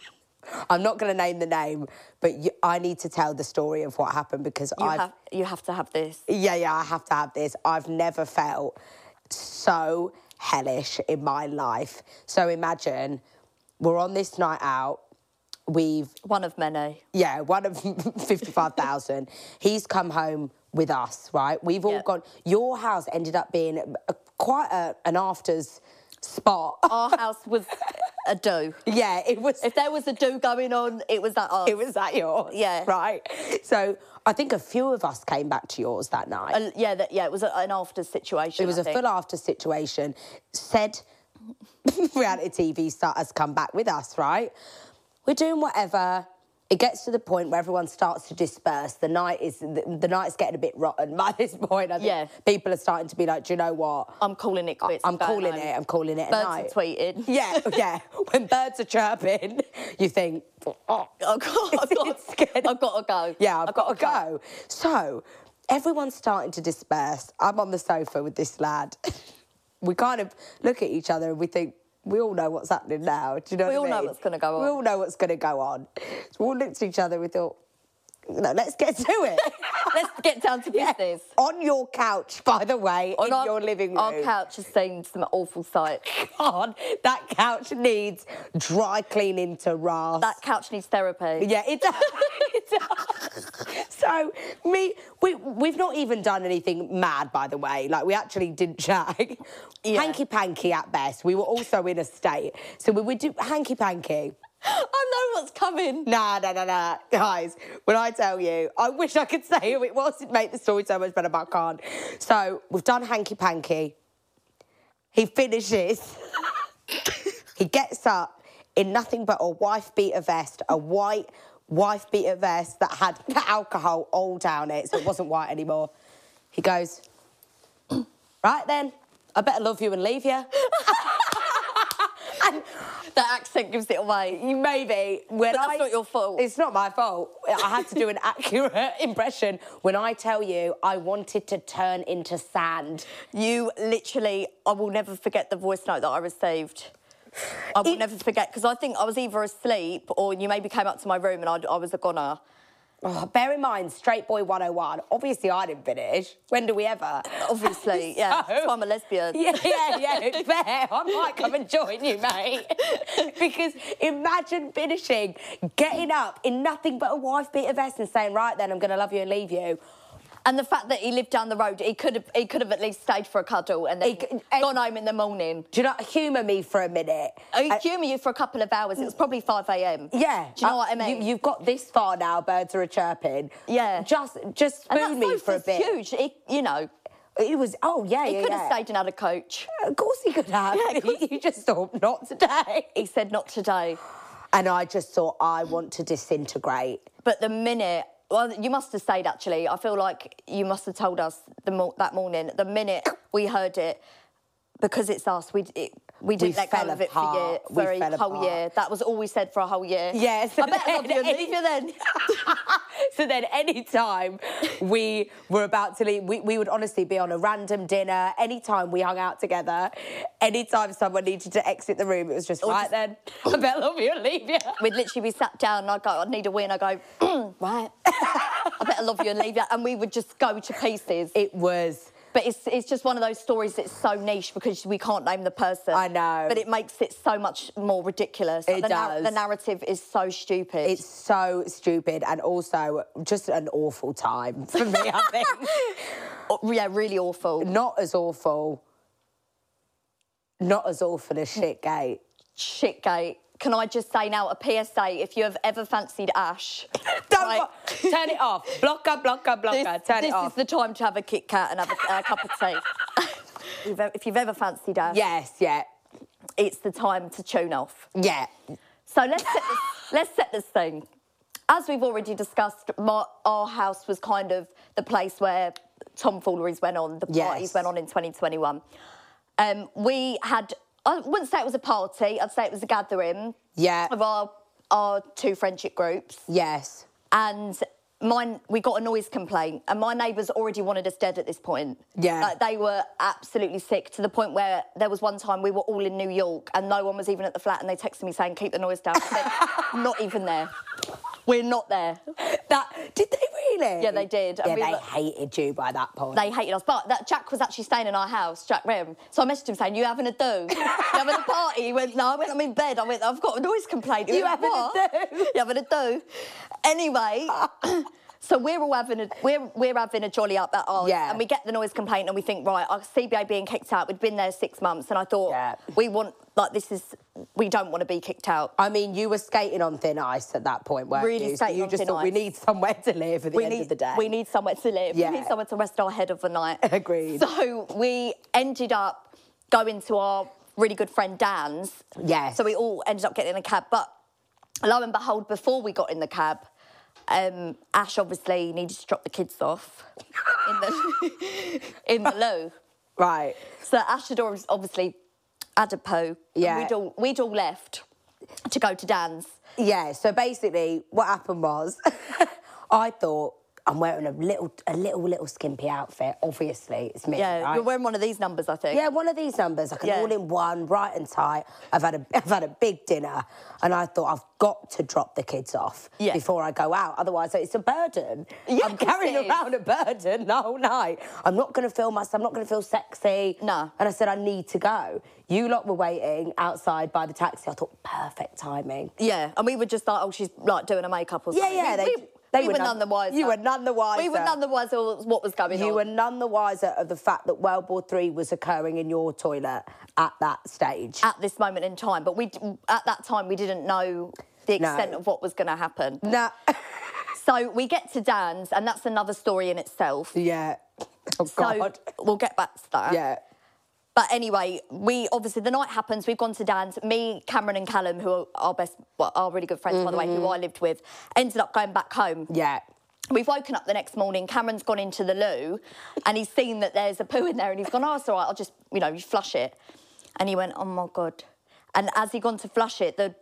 I'm not going to name the name, but I need to tell the story of what happened because you have to have this. Yeah, I have to have this. I've never felt so hellish in my life. So imagine we're on this night out. One of many. Yeah, one of 55,000. He's come home with us, right? We've all gone. Your house ended up being quite an afters spot. Our house was a do. Yeah, it was. If there was a do going on, it was at ours. It was at yours. Yeah. Right. So I think a few of us came back to yours that night. It was an after situation. It was a full after situation. Said reality TV stars come back with us, right? We're doing whatever. It gets to the point where everyone starts to disperse. The night's getting a bit rotten by this point. I think people are starting to be like, do you know what? I'm calling it quits. I'm calling it a night. Birds are tweeting. Yeah. When birds are chirping, you think, oh, I've got to go. Yeah, I've got to go. So everyone's starting to disperse. I'm on the sofa with this lad. We kind of look at each other and we think, we all know what's happening now. Do you know what I mean? We all know what's going to go on. We all know what's going to go on. So we all looked at each other and we thought, let's get to it. Let's get down to business. On your couch, by the way, in your living room. Our couch has seen some awful sights. God, that couch needs dry cleaning to rust. That couch needs therapy. Yeah, it does. It does. So, we've not even done anything mad, by the way. Like, we actually didn't shag. Yeah. Hanky-panky at best. We were also in a state. So we would do hanky-panky. I know what's coming. Nah. Guys, when I tell you, I wish I could say who it was. It'd make the story so much better, but I can't. So, we've done hanky-panky. He finishes. He gets up in nothing but a wife-beater vest, a white wife-beater vest that had alcohol all down it, so it wasn't white anymore. He goes, right then, I better love you and leave you. And that accent gives it away. Maybe. But that's not your fault. It's not my fault. I had to do an accurate impression. When I tell you I wanted to turn into sand. You literally, I will never forget the voice note that I received. I will never forget, because I think I was either asleep or you maybe came up to my room and I was a goner. Oh, bear in mind, Straight Boy 101. Obviously, I didn't finish. When do we ever? Obviously, yeah. So I'm a lesbian. Yeah, it's fair. I might come and join you, mate. Because imagine finishing, getting up in nothing but a wife-beater vest and saying, right then, I'm going to love you and leave you. And the fact that he lived down the road, he could have at least stayed for a cuddle and then gone home in the morning. Do you know, humour me for a minute. He'd humour you for a couple of hours. It was probably 5 a.m. Yeah. Do you know what I mean? You've got this far now, birds are chirping. Yeah. Just spoon me for a bit. Huge. It was, He could have stayed and had a coach. Of course he could have. Yeah, he just thought, not today. He said, not today. And I just thought, I want to disintegrate. But the minute... Well, you must have stayed, actually. I feel like you must have told us that morning, the minute we heard it, because it's us, we didn't let go of it for a whole year. That was all we said for a whole year. Yes. I better love you and leave you then. So then any time we were about to leave, we would honestly be on a random dinner, any time we hung out together, any time someone needed to exit the room, it was just, right then, I better love you and leave you. We'd literally be sat down and I'd go, I'd need a wee, and I'd go, right, I better love you and leave you. And we would just go to pieces. It was... But it's just one of those stories that's so niche because we can't name the person. I know. But it makes it so much more ridiculous. It does. The narrative is so stupid. It's so stupid and also just an awful time for me, I think. Yeah, really awful. Not as awful as Shitgate. Shitgate. Can I just say now, a PSA, if you have ever fancied Ash... Turn it off. Blocker, turn it off. This is the time to have a Kit Kat and have a cup of tea. If you've ever fancied Ash... Yes, yeah. It's the time to tune off. Yeah. So let's set this thing. As we've already discussed, our house was kind of the place where tomfooleries went on, the parties went on in 2021. We had... I wouldn't say it was a party. I'd say it was a gathering of our two friendship groups. Yes. And we got a noise complaint, and my neighbours already wanted us dead at this point. Yeah. Like, they were absolutely sick, to the point where there was one time we were all in New York and no one was even at the flat, and they texted me saying, keep the noise down. I said, not even there. We're not there. Did they really? Yeah, they did. Yeah, they hated you by that point. They hated us. But Jack was actually staying in our house, Jack Rim. So I messaged him saying, you having a do? You having a party? He went, no. I went, I'm in bed. I went, I've got a noise complaint. You having a do? You having a do? Anyway... So we're all having a jolly up at ours, and we get the noise complaint, and we think, right, our CBA being kicked out. We'd been there 6 months, and I thought, we don't want to be kicked out. I mean, you were skating on thin ice at that point, weren't really you? Skating on thin ice. We need somewhere to live at the end of the day. We need somewhere to live. Yeah. We need somewhere to rest our head overnight. Agreed. So we ended up going to our really good friend Dan's. Yes. So we all ended up getting in a cab, but lo and behold, before we got in the cab, Ash obviously needed to drop the kids off in the loo. Right. So Ash had obviously had a poo. Yeah. We'd all left to go to Dan's. Yeah, so basically what happened was I thought, I'm wearing a little skimpy outfit, obviously. It's me, right? You're wearing one of these numbers, I think. Yeah, one of these numbers, like an all-in-one, right and tight. I've had a big dinner, and I thought I've got to drop the kids off before I go out. Otherwise, it's a burden. Yeah, I'm carrying around a burden the whole night. I'm not going to feel myself. I'm not going to feel sexy. No. And I said, I need to go. You lot were waiting outside by the taxi. I thought, perfect timing. Yeah, and we were just like, oh, she's like doing her makeup or something. Yeah, we were none the wiser. You were none the wiser. We were none the wiser of what was going on. You were none the wiser of the fact that World War III was occurring in your toilet at that stage. At this moment in time. But at that time, we didn't know the extent of what was going to happen. No. So we get to Dan's, and that's another story in itself. Yeah. Oh, God. So we'll get back to that. Yeah. But anyway, obviously the night happens. We've gone to Dan's. Me, Cameron, and Callum, who are our really good friends, by the way, who I lived with, ended up going back home. Yeah. We've woken up the next morning. Cameron's gone into the loo, and he's seen that there's a poo in there, and he's gone, "Oh, it's all right. I'll just, you flush it." And he went, "Oh my God!" And as he gone to flush it, the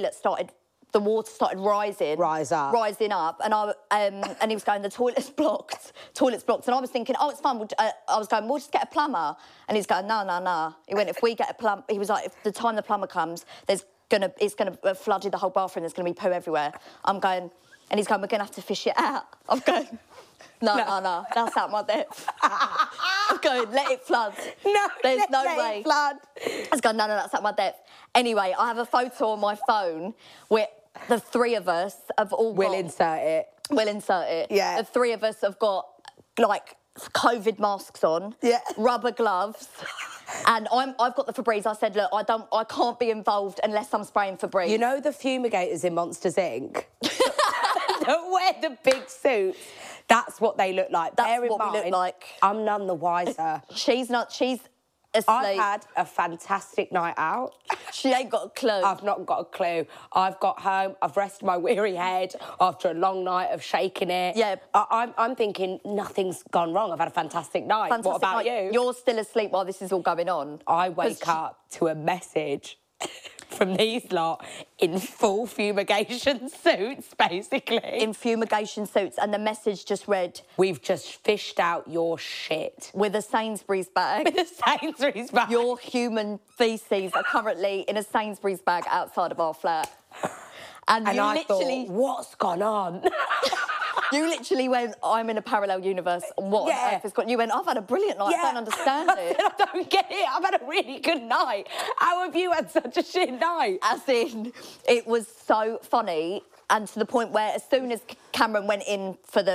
water started rising up, and he was going, the toilet's blocked, and I was thinking, oh, it's fine. I was going, we'll just get a plumber, and he's going, no. He went, if we get a plumber, he was like, if the time the plumber comes, it's gonna flood the whole bathroom. There's gonna be poo everywhere. I'm going, and he's going, we're gonna have to fish it out. I'm going, no, that's out my depth. I'm going, let it flood. No, there's no way. It flood. I was going, no, that's out my depth. Anyway, I have a photo on my phone where the three of us have all We'll insert it. We'll insert it. Yeah. The three of us have got, like, COVID masks on. Yeah. Rubber gloves. And I've got the Febreze. I said, look, I can't be involved unless I'm spraying Febreze. You know the fumigators in Monsters, Inc.? That wear the big suits. That's what they look like. That's what we look like. I'm none the wiser. She's asleep. I've had a fantastic night out. She ain't got a clue. I've not got a clue. I've got home, I've rested my weary head after a long night of shaking it. Yeah. I'm thinking nothing's gone wrong. I've had a fantastic night. What about you? You're still asleep while this is all going on. I wake up to a message from these lot in full fumigation suits, basically. In fumigation suits, and the message just read, we've just fished out your shit. With a Sainsbury's bag. With a Sainsbury's bag. Your human faeces are currently in a Sainsbury's bag outside of our flat. And you I literally... thought, what's gone on? You literally went, I'm in a parallel universe. What on earth has got... You went, I've had a brilliant night. I don't understand it. I don't get it. I've had a really good night. How have you had such a shit night? As in, it was so funny, and to the point where as soon as Cameron went in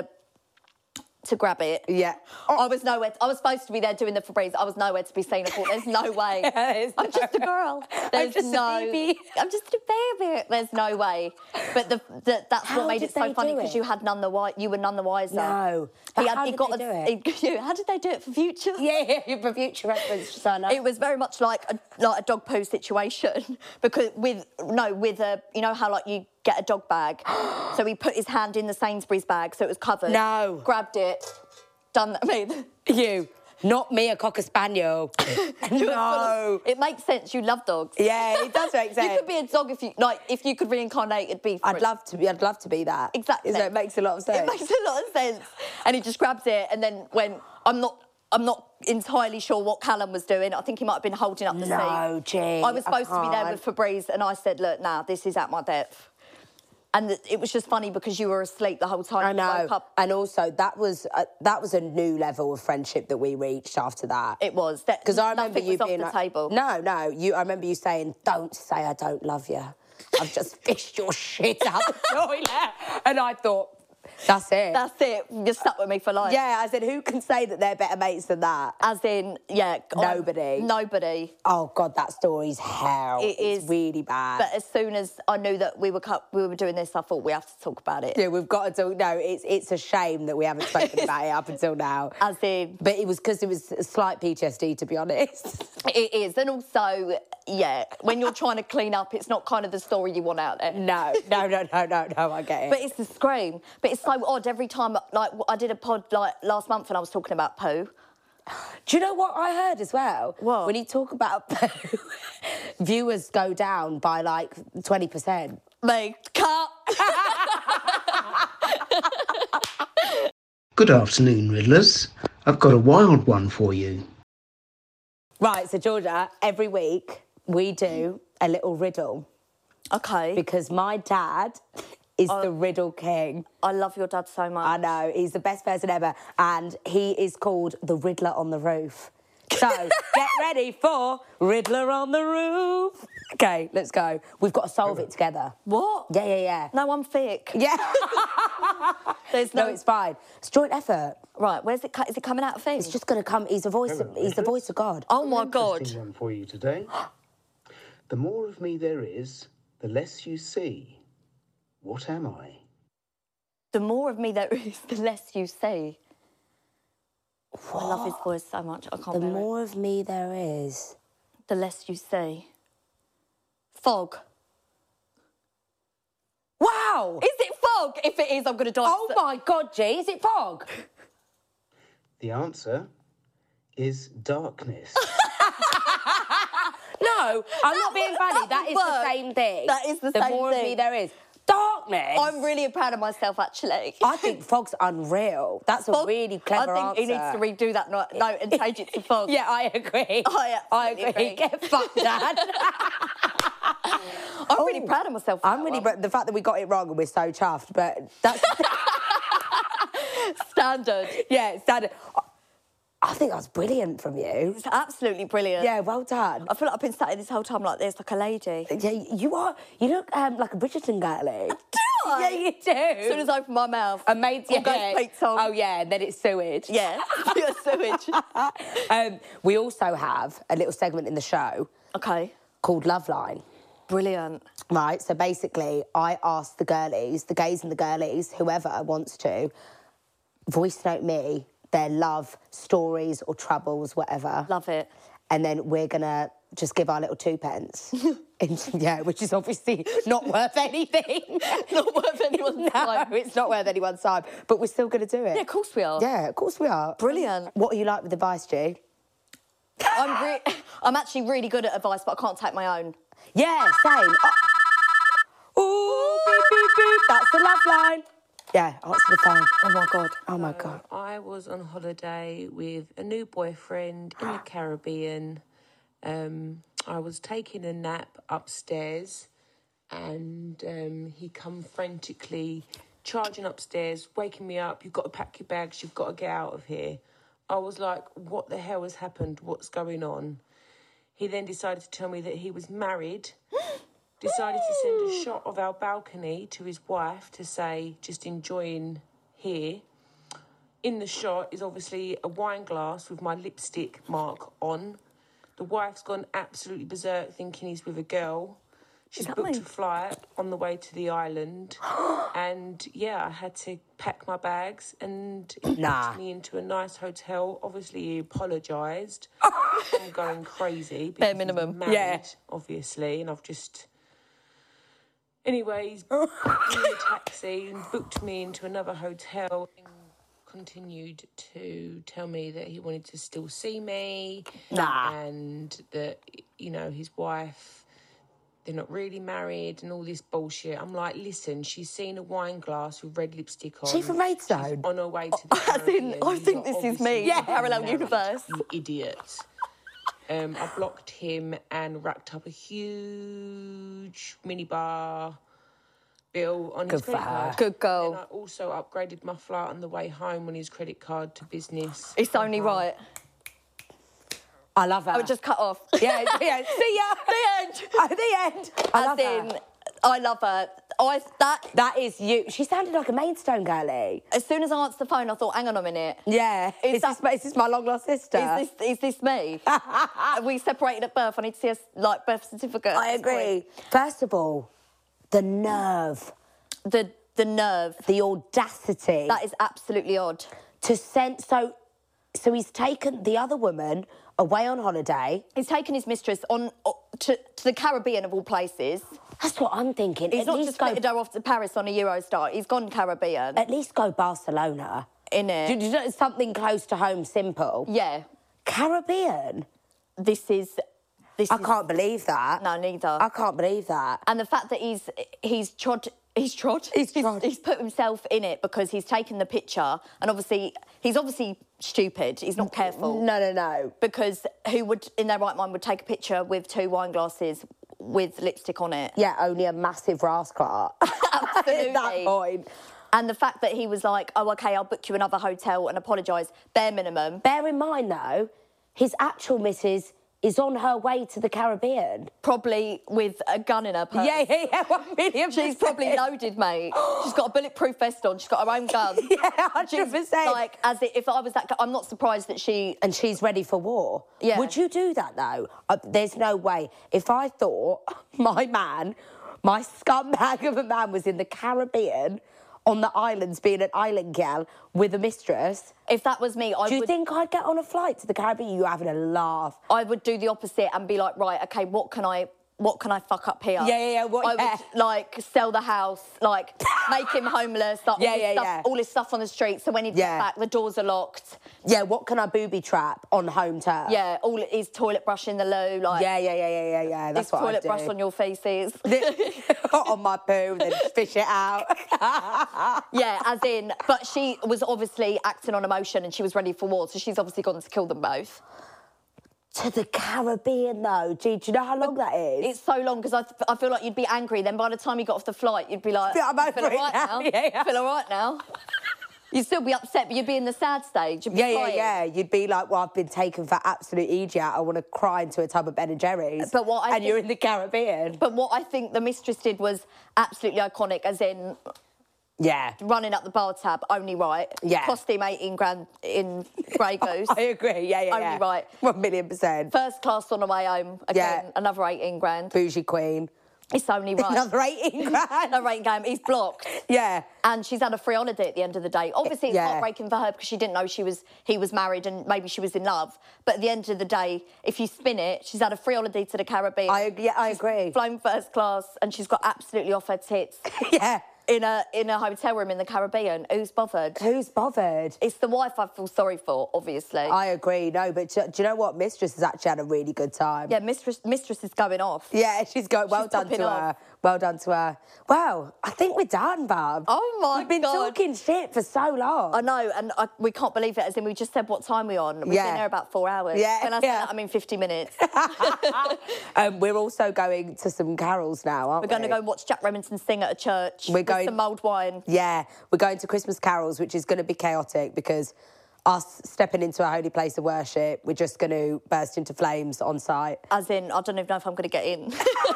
to grab it. Yeah. I was nowhere. I was supposed to be there doing the Febreze. I was nowhere to be seen. I thought, there's no way. I'm just a girl. I'm just a baby. I'm just a baby. There's no way. But that's what made it so funny, because you had you were none the wiser. No. But how did they do it? How did they do it for future? Yeah, for future reference, Susanna. It was very much like a dog poo situation, because with you know how like you get a dog bag. So he put his hand in the Sainsbury's bag so it was covered. No. Grabbed it. Done that. I mean, you. Not me, a Cocker Spaniel. No. It makes sense. You love dogs. Yeah, it does make sense. You could be a dog if you could reincarnate, it'd be. I'd love to be that. Exactly. So it makes a lot of sense. It makes a lot of sense. And he just grabbed it, and then when I'm not entirely sure what Callum was doing. I think he might have been holding up the seat. No, gee. I was supposed to be there with Febreze, and I said, look, this is at my depth. And it was just funny because you were asleep the whole time. I know. You woke up. And also, that was a new level of friendship that we reached after that. It was. Because I remember you being off the table. No. I remember you saying, don't say I don't love you. I've just fished your shit out the toilet. And I thought, that's it. That's it. You're stuck with me for life. Yeah, I said, who can say that they're better mates than that? As in, yeah. Nobody. Nobody. Oh, God, that story's hell. It's really bad. But as soon as I knew that we were doing this, I thought we have to talk about it. Yeah, we've got to talk. No, it's a shame that we haven't spoken about it up until now. As in... But it was because it was a slight PTSD, to be honest. It is. And also, yeah, when you're trying to clean up, it's not kind of the story you want out there. No, I get it. But it's the scream. But it's so odd every time, like, I did a pod, like, last month and I was talking about poo. Do you know what I heard as well? What? When you talk about poo, viewers go down by, like, 20%. Mate, cut! Good afternoon, Riddlers. I've got a wild one for you. Right, so, Georgia, every week we do a little riddle. Okay. Because my dad is the riddle king. I love your dad so much. I know, he's the best person ever. And he is called the Riddler on the Roof. So, get ready for Riddler on the Roof. OK, let's go. We've got to solve it together. What? Yeah. No, I'm thick. Yeah. No, it's fine. It's joint effort. Right, is it coming out of things? It's just going to come. He's the voice of God. Oh, my God. Interesting one for you today. The more of me there is, the less you see. What am I? The more of me there is, the less you see. What? I love his voice so much. I can't The bear more of me there is. The less you see. Fog. Wow! Is it fog? If it is, I'm going to die. Oh, my God, G, is it fog? The answer is darkness. No, I'm not being funny. That is the same thing. That is the same thing. The more of me there is. Darkness. I'm really proud of myself, actually. I think fog's unreal. That's a really clever answer. I think he needs to redo that note and change it to fog. Yeah, I agree. I agree. Get fucked, Dad. I'm really proud of myself. I'm really proud. The fact that we got it wrong and we're so chuffed, but that's... Standard. Yeah, standard. I think that's brilliant from you. It's absolutely brilliant. Yeah, well done. I feel like I've been sat here this whole time like this, like a lady. Yeah, you are. You look like a Bridgerton girlie. Do I? Yeah, you do. As soon as I open my mouth. A maid's plates on. Oh, yeah, and then it's sewage. Yeah, pure sewage. We also have a little segment in the show. Okay. Called Love Line. Brilliant. Right, so basically, I ask the girlies, the gays and the girlies, whoever wants to, voice note me their love stories or troubles, whatever. Love it. And then we're going to just give our little 2p. Yeah, which is obviously not worth anything. Not worth anyone's time. No, it's not worth anyone's time. But we're still going to do it. Yeah, of course we are. Yeah, of course we are. Brilliant. What are you like with advice, G? I'm actually really good at advice, but I can't take my own. Yeah, same. Ooh, beep, beep, beep. That's the love line. Yeah, answer the phone. Oh, my God. Oh, my God. I was on holiday with a new boyfriend in the Caribbean. I was taking a nap upstairs and he come frantically charging upstairs, waking me up. You've got to pack your bags. You've got to get out of here. I was like, what the hell has happened? What's going on? He then decided to tell me that he was married, decided to send a shot of our balcony to his wife to say, just enjoying here. In the shot is obviously a wine glass with my lipstick mark on. The wife's gone absolutely berserk thinking he's with a girl. She's booked a flight on the way to the island. And, yeah, I had to pack my bags and he packed me into a nice hotel. Obviously, he apologised. I'm going crazy. Bare minimum. Married, Yeah. Obviously, and I've just... Anyway, he's in a taxi and booked me into another hotel. continued to tell me that he wanted to still see me. Nah. And that, you know, his wife, they're not really married and all this bullshit. I'm like, listen, she's seen a wine glass with red lipstick on. She from Maidstone? She's on her way to the Caribbean. I think this is me. Yeah. Parallel universe. You idiot. I blocked him and racked up a huge minibar bill on his credit card. Good girl. And I also upgraded my flight on the way home on his credit card to business. It's only right. I love her. I would just cut off. Yeah. See ya. The end. The end. I love her. I love her. That is you. She sounded like a Maidstone girlie. As soon as I answered the phone, I thought, hang on a minute. Yeah. Is this my long lost sister? Is this me? We separated at birth. I need to see a birth certificate. I agree. First of all, the nerve. The nerve. The audacity. That is absolutely odd. To send so he's taken the other woman away on holiday. He's taken his mistress on to the Caribbean of all places. That's what I'm thinking. He's not just fitted her off to Paris on a Eurostar. He's gone Caribbean. At least go Barcelona. Innit? Do you know, something close to home, simple. Yeah. Caribbean. This is. I can't believe that. No, neither. I can't believe that. And the fact that he's put himself in it because he's taken the picture, and he's obviously stupid. He's not careful. No. Because who would, in their right mind, would take a picture with 2 wine glasses with lipstick on it? Yeah, only a massive rascal. Absolutely. At that point. And the fact that he was like, oh, OK, I'll book you another hotel and apologise, bare minimum. Bear in mind, though, his actual missus is on her way to the Caribbean. Probably with a gun in her purse. Yeah, 1,000,000%. She's probably loaded, mate. She's got a bulletproof vest on. She's got her own gun. Yeah, 100%. Like, if I was that guy, I'm not surprised that she... And she's ready for war. Yeah. Would you do that, though? There's no way. If I thought my scumbag of a man was in the Caribbean on the islands being an island gal with a mistress... If that was me, Do you think I'd get on a flight to the Caribbean? You're having a laugh. I would do the opposite and be like, right, OK, what can I fuck up here? Yeah. I would, like, sell the house, like, make him homeless, like, all his stuff on the street, so when he gets back, the doors are locked. Yeah, what can I booby trap on home turf? Yeah, all his toilet brush in the loo, like... Yeah, that's what I do. Toilet brush on your faces. On my poo, then fish it out. Yeah, as in... But she was obviously acting on emotion and she was ready for war, so she's obviously gone to kill them both. To the Caribbean, though. Do you know how long that is? It's so long, because I feel like you'd be angry. Then by the time you got off the flight, you'd be like, I'm over feel all right now. Yeah. Feel all right now. You'd still be upset, but you'd be in the sad stage. You'd be crying. Yeah. You'd be like, well, I've been taken for absolute idiot. I want to cry into a tub of Ben & Jerry's. You're in the Caribbean. But what I think the mistress did was absolutely iconic, as in... Yeah. Running up the bar tab, only right. Yeah. Cost him 18 grand in Grey Goose. I agree, yeah. Only right. 1,000,000%. First class on the way home, again, another 18 grand. Bougie queen. It's only right. Another 18 grand. Another 18 grand. He's blocked. Yeah. And she's had a free holiday at the end of the day. Obviously, it's heartbreaking for her because she didn't know he was married and maybe she was in love. But at the end of the day, if you spin it, she's had a free holiday to the Caribbean. I agree. Flown first class and she's got absolutely off her tits. Yeah. In a hotel room in the Caribbean. Who's bothered? Who's bothered? It's the wife I feel sorry for, obviously. I agree, no, but do you know what? Mistress has actually had a really good time. Yeah, Mistress is going off. Yeah, she's going... Well done to her. Well done to her. Well, I think we're done, Bob. Oh, my God. We've been talking shit for so long. I know, and we can't believe it, as in we just said what time we're on. We've been there about 4 hours. Yeah. When I say that, I mean 50 minutes. We're also going to some carols now, aren't we? We're going to go watch Jack Remington sing at a church with some mulled wine. Yeah, we're going to Christmas carols, which is going to be chaotic because us stepping into a holy place of worship, we're just going to burst into flames on site. As in, I don't even know if I'm going to get in.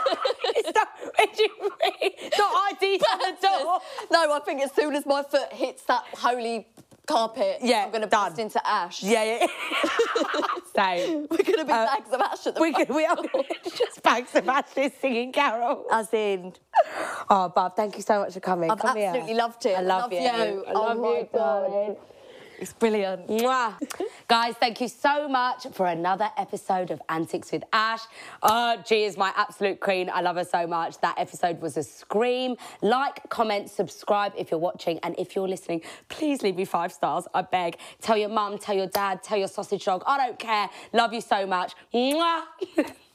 Not ID on the door. No, I think as soon as my foot hits that holy carpet, I'm going to burst into ash. Yeah. Same. We're going to be bags of ash at the moment. We are just bags of ashes singing carols. As in... Oh, Bob, thank you so much for coming. I've absolutely loved it. I love you. I love you, darling. It's brilliant. Mwah. Guys, thank you so much for another episode of Antics with Ash. G is my absolute queen. I love her so much. That episode was a scream. Like, comment, subscribe if you're watching, and if you're listening, please leave me 5 stars, I beg. Tell your mum, tell your dad, tell your sausage dog. I don't care. Love you so much. Mwah.